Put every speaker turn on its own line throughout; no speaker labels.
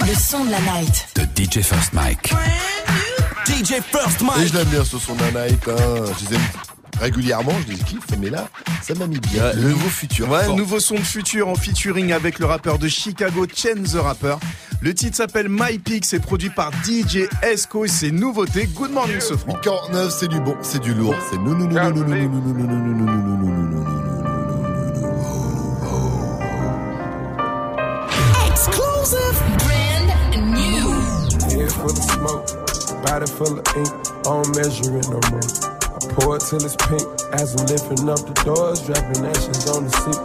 Le son de la night.
De DJ First Mike.
DJ First Mike.
Et je l'aime bien ce son de la night, hein. Je les aime régulièrement, je les kiffe, mais là, ça m'a mis bien. Le nouveau Future.
Ouais,
fort.
nouveau son de Future en featuring avec le rappeur de Chicago, Chance the Rapper. Le titre s'appelle My Pick, c'est produit par DJ Esco et c'est nouveauté. Good morning, Sofran.
49, c'est du bon, c'est du lourd, c'est non.
Exclusive brand new.
Head full of smoke, body full of ink, I don't measure it no more. I pour it till it's pink, as I'm lifting up the doors, dropping ashes on the seat.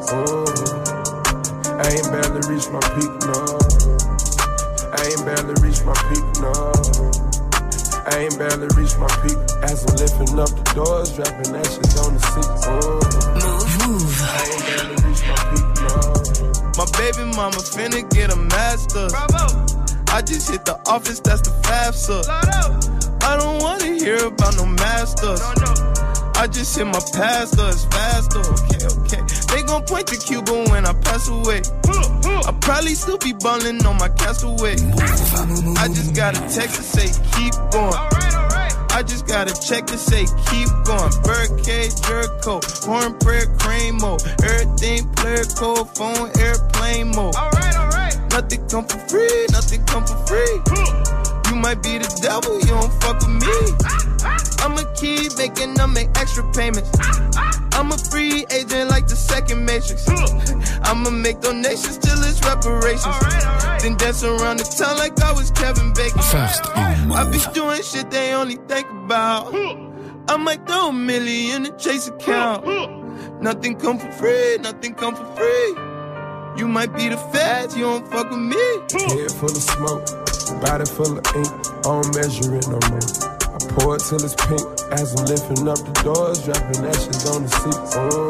I ain't barely reached my peak, no. I ain't barely reached my peak, no. I ain't barely reached my peak, as I'm lifting up the doors, dropping ashes on the seat.
Move.
I ain't barely reached my peak, no.
My baby mama finna get a master's. Bravo. I just hit the office, that's the FAFSA. I don't wanna hear about no masters. No. I just hit my pastor, it's faster. Okay. They gon' point to Cuba when I pass away. I'll probably still be ballin' on my castaway. I just got a text to say, keep going. I just got a check to say, keep going. Birdcage, jerk coat, horn prayer, crane mode. Everything player code, phone, airplane mode. Alright. Nothing come for free, nothing come for free. You might be the devil, you don't fuck with me. I'ma keep making them make extra payments. I'm a free agent like the second Matrix. I'ma make donations till it's reparations. Then dance around the town like I was Kevin Bacon.
First on
I be
Move.
doing shit they only think about. I might throw $1 million in the Chase account. Nothing come for free, nothing come for free. You might be the feds, you don't fuck with me.
Head full of smoke, body full of ink, I don't measure it no more. I pour it till it's pink, as I'm lifting up the doors, dropping ashes on the seat.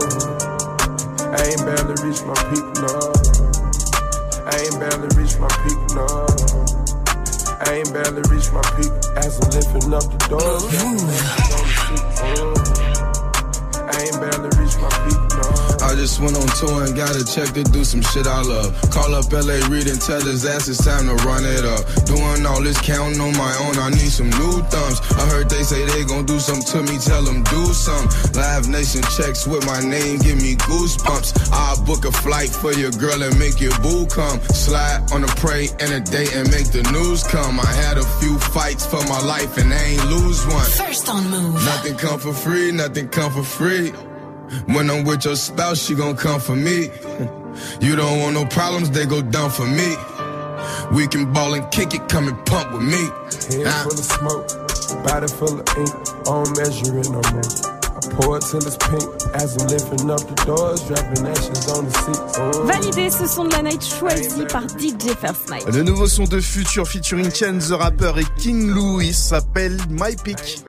I ain't barely reached my peak, no. I ain't barely reached my peak, no. I ain't barely reached my peak, as I'm lifting up the doors, dropping ashes on the seat. I ain't barely reached my peak, no.
I just went on tour and got a check to do some shit I love. Call up LA Reid and tell his ass it's time to run it up. Doing all this counting on my own, I need some new thumbs. I heard they say they gon' do something to me, tell them do something. Live Nation checks with my name, give me goosebumps. I'll book a flight for your girl and make your boo come. Slide on a pray and a date and make the news come. I had a few fights for my life and I ain't lose one.
First on Move.
Nothing come for free, nothing come for free. When I'm with your spouse, she gon' come for me. You don't want no problems, they go down for me. We can ball and kick it, come and pump with me.
Head full of smoke, body full of ink, I don't measure it no more. I pour it till it's pink, as I'm lifting up the doors, dropping ashes on the seat.
Validé, ce son de la night choisi par DJ First Mike.
Le nouveau son de Future featuring Chance the Rapper et King Louis s'appelle My Pick.